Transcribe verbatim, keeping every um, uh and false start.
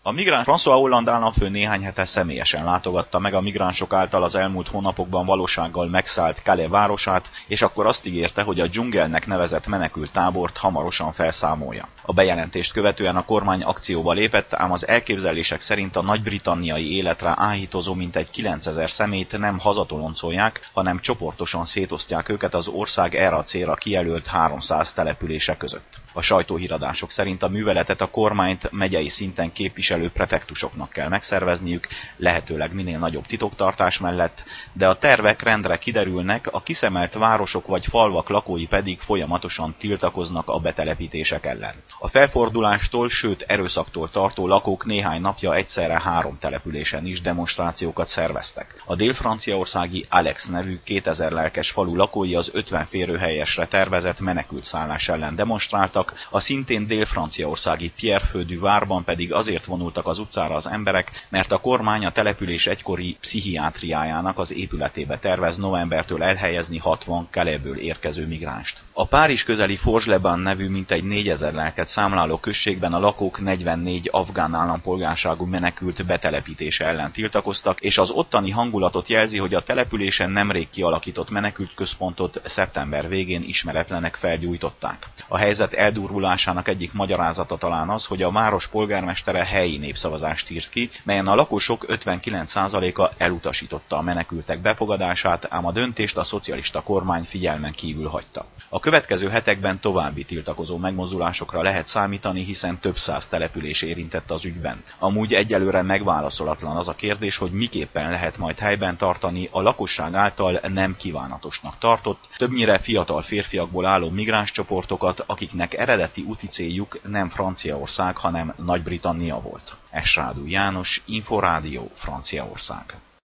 A migráns François Hollande államfő néhány hete személyesen látogatta meg a migránsok által az elmúlt hónapokban valósággal megszállt Calais városát, és akkor azt ígérte, hogy a dzsungelnek nevezett menekült tábort hamarosan felszámolja. A bejelentést követően a kormány akcióba lépett, ám az elképzelések szerint a nagy-britanniai életre áhítozó mintegy kilencezer személyt nem hazatoloncolják, hanem csoportosan szétosztják őket az ország erre a célra kijelölt háromszáz települése között. A sajtóhíradások szerint a műveletet a kormányt megyei szinten képviselő prefektusoknak kell megszervezniük, lehetőleg minél nagyobb titoktartás mellett, de a tervek rendre kiderülnek, a kiszemelt városok vagy falvak lakói pedig folyamatosan tiltakoznak a betelepítések ellen. A felfordulástól, sőt erőszaktól tartó lakók néhány napja egyszerre három településen is demonstrációkat szerveztek. A dél-franciaországi Alex nevű kétezer lelkes falu lakói az ötven férőhelyesre tervezett menekültszállás ellen demonstráltak, a szintén dél-franciaországi Pierre-Feu du Var-ban pedig azért vonultak az utcára az emberek, mert a kormány a település egykori pszichiátriájának az épületébe tervez novembertől elhelyezni hatvan Calais-ből érkező migránst. A Párizs közeli Forges-les-Bains nevű mintegy négyezer lelket számláló községben a lakók negyvennégy afgán állampolgárságú menekült betelepítése ellen tiltakoztak, és az ottani hangulatot jelzi, hogy a településen nemrég kialakított menekült központot szeptember végén ismeretlenek felgyújtották. A helyzet eldurvulásának egyik magyarázata talán az, hogy a város polgármestere helyi népszavazást írt ki, melyen a lakosok ötvenkilenc százaléka elutasította a menekültek befogadását, ám a döntést a szocialista kormány figyelmen kívül hagyta. A következő hetekben további tiltakozó megmozdulásokra lehet számítani, hiszen több száz település érintett az ügyben. Amúgy egyelőre megválaszolatlan az a kérdés, hogy miképpen lehet majd helyben tartani a lakosság által nem kívánatosnak tartott, többnyire fiatal férfiakból álló migráns csoportokat, akiknek eredeti úti céljuk nem Franciaország, hanem Nagy-Britannia volt. Esrádú János, Inforádió, Franciaország.